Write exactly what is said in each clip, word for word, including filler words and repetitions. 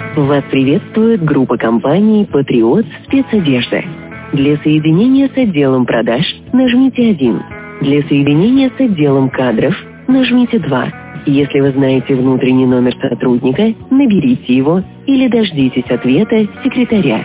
Вас приветствует группа компаний «Патриот Спецодежда». Для соединения с отделом продаж нажмите один. Для соединения с отделом кадров нажмите два. Если вы знаете внутренний номер сотрудника, наберите его или дождитесь ответа секретаря.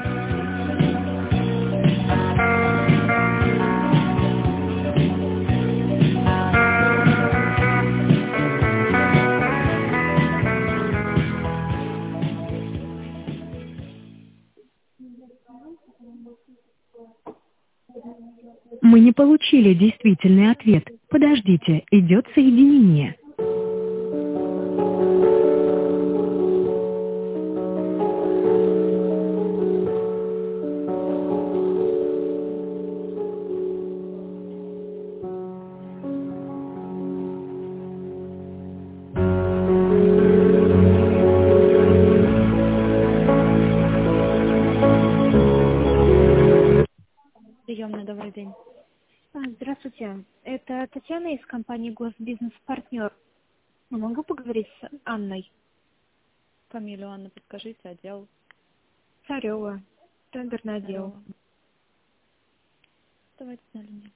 Мы не получили действительный ответ. Подождите, идет соединение. Приемный, добрый день. А, Здравствуйте, это Татьяна из компании Госбизнес-партнер. Могу поговорить с Анной? Фамилию Анны подскажите, отдел. Царева, тендерный отдел. Царева. Давайте на линии.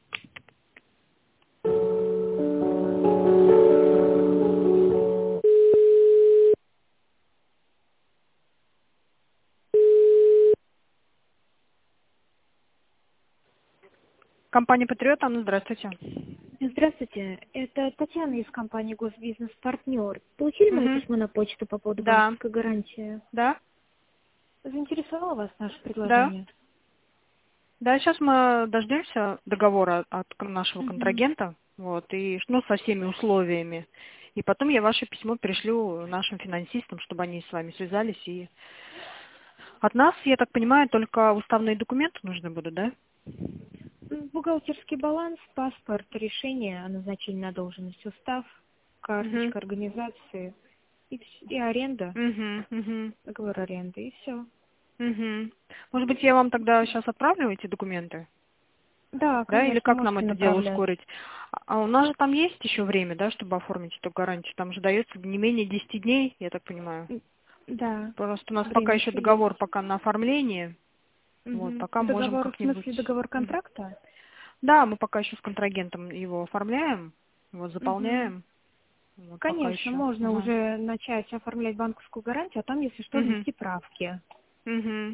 Компания Патриот, Анна, здравствуйте. Здравствуйте, это Татьяна из компании Госбизнес-партнер. Получили мое Угу. письмо на почту по поводу Да. банковской гарантии? Да? Заинтересовало вас наше Да. предложение? Да, сейчас мы дождемся договора от нашего Угу. контрагента, вот, и ну, со всеми условиями. И потом я ваше письмо пришлю нашим финансистам, чтобы они с вами связались. И от нас, я так понимаю, только уставные документы нужны будут, да? Бухгалтерский баланс, паспорт, решение о назначении на должность, устав, карточка Угу. организации и, вс- и аренда, Угу. Угу. договор аренды, и все. Угу. Может быть, я вам тогда сейчас отправлю эти документы? Да, Да, или конечно, как нам можете это дело направлять. ускорить? А у нас же там есть еще время, да, чтобы оформить эту гарантию? Там же дается не менее десяти дней, я так понимаю. М, Да, Просто у нас пока время еще еще договор есть. пока на оформлении. Вот, Мгм. пока можем Договор, в как-нибудь... смысле договор Мгм. контракта? Да, мы пока еще с контрагентом его оформляем, вот, Мгм. заполняем. Вот, пока Конечно, еще. можно Ага. уже начать оформлять банковскую гарантию, а там, если что, Мгм. внести правки. Мгм.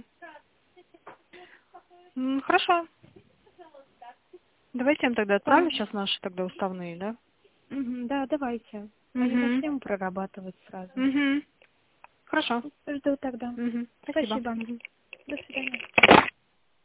М, Хорошо. Давайте я им тогда Да. отправлю сейчас наши тогда уставные, да? Мгм, да, давайте. А не Угу. начнем прорабатывать сразу. Угу. Хорошо. Жду тогда. Угу. Спасибо. Спасибо. Мгм. До свидания.